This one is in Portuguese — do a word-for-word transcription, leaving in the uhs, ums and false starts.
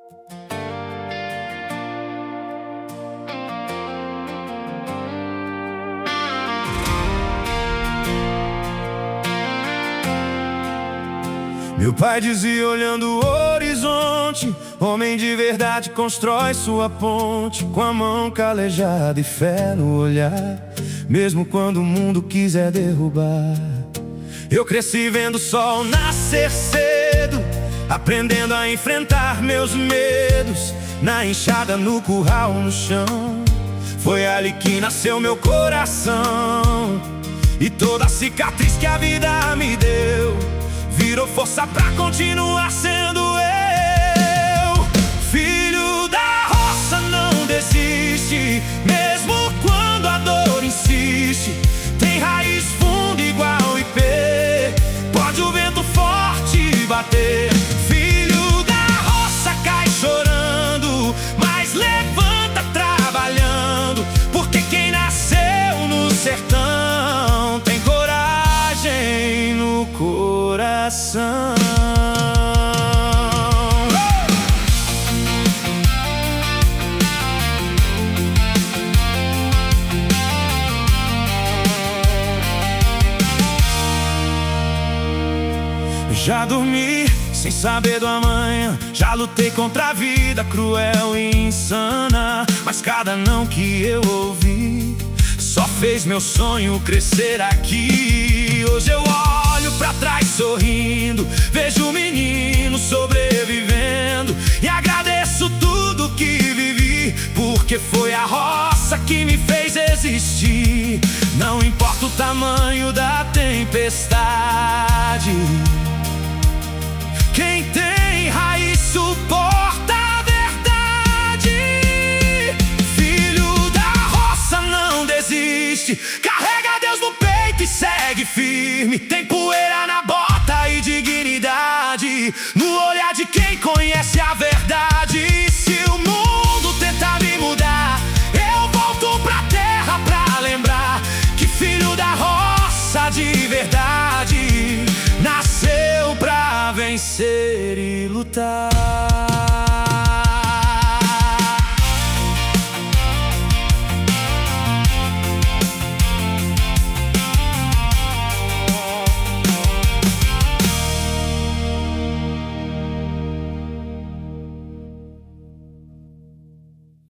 Meu pai dizia olhando o horizonte: homem de verdade constrói sua ponte, com a mão calejada e fé no olhar, mesmo quando o mundo quiser derrubar. Eu cresci vendo o sol nascer cedo, aprendendo a enfrentar meus medos. Na enxada, no curral, no chão, foi ali que nasceu meu coração. E toda a cicatriz que a vida me deu virou força pra continuar sendo eu. Filho da roça não desiste, mesmo quando a dor insiste. Tem raiz funda igual ipê, pode o vento forte bater. Filho da roça cai chorando, mas levanta trabalhando, porque quem nasceu no sertão tem coragem no coração. Já dormi sem saber do amanhã, já lutei contra a vida cruel e insana, mas cada não que eu ouvi só fez meu sonho crescer aqui. Hoje eu olho pra trás sorrindo, vejo o menino sobrevivendo e agradeço tudo que vivi, porque foi a roça que me fez existir. Não importa o tamanho da tempestade, quem tem raiz suporta a verdade. Filho da roça não desiste, carrega Deus no peito e segue firme. Tem poeira na bota e dignidade no olhar de quem conhece a verdade. Se o mundo tentar me mudar, eu volto pra terra pra lembrar que filho da roça de verdade nasceu pra vencer e lutar.